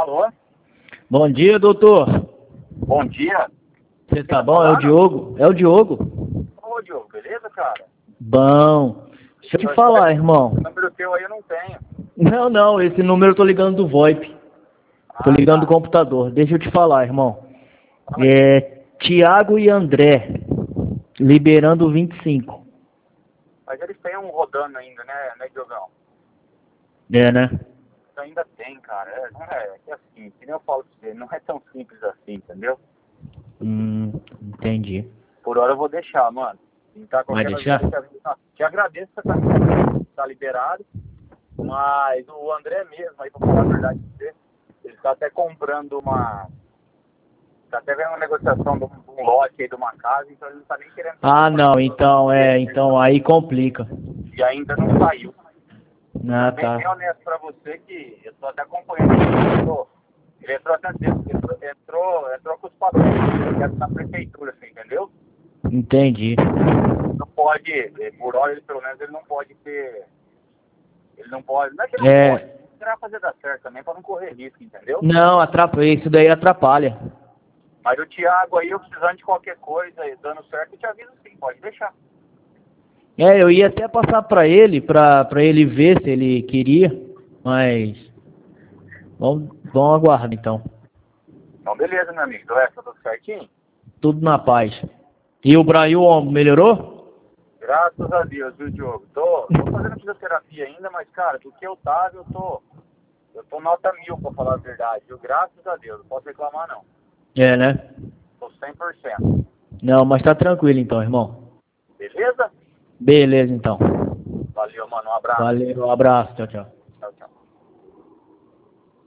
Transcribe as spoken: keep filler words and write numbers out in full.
Alô? Bom dia, doutor. Bom dia. Você tá bom? É o Diogo? É o Diogo. Ô, Diogo, beleza, cara? Bom. Deixa eu te falar, irmão. O número teu aí eu não tenho. Não, não, esse número eu tô ligando do VoIP. Tô Ah, ligando do tá. computador. Deixa eu te falar, irmão. Fala aí. É Tiago e André, liberando vinte e cinco. Mas eles têm um rodando ainda, né, né, Diogão? É, né? Ainda tem, cara. É, não é, é assim, que nem eu falo pra você, não é tão simples assim, entendeu? Hum, entendi. Por hora eu vou deixar, mano. Tentar Vai qualquer deixar? coisa. Te te- te agradeço que você tá, tá liberado. Mas o André mesmo, aí pra falar a verdade pra você, ele tá até comprando uma. Tá até vendo uma negociação de um, de um lote aí de uma casa, então ele não tá nem querendo Ah, comprar. não, então, é, então aí complica. E ainda não saiu. Ah, Bem, bem tá. honesto pra você que eu tô até acompanhando ele. Entrou, ele entrou até dentro, entrou, entrou, entrou com os papéis direto na prefeitura, assim, entendeu? Entendi. Não pode, eh, por hora ele pelo menos ele não pode ter. Ele não pode. Não é que ele não É, pode. Será fazer dar certo também pra não correr risco, entendeu? não, atrapalha, isso daí atrapalha. Mas o Thiago aí, eu precisando de qualquer coisa, e dando certo, eu te aviso sim, pode deixar. É, eu ia até passar pra ele, pra, pra ele ver se ele queria, mas vamos, vamos aguardar então. Então beleza, meu amigo. Do resto tudo certinho? Tudo na paz. E o Brasil melhorou? Graças a Deus, viu, Diogo? Tô, tô fazendo fisioterapia ainda, mas, cara, do que eu tava, eu tô. Eu tô nota mil, pra falar a verdade, viu? Graças a Deus, não posso reclamar não. É, né? Tô cem por cento. Não, mas tá tranquilo então, irmão. Beleza? Beleza então. Valeu, mano. Um abraço. Valeu, um abraço, tchau, tchau.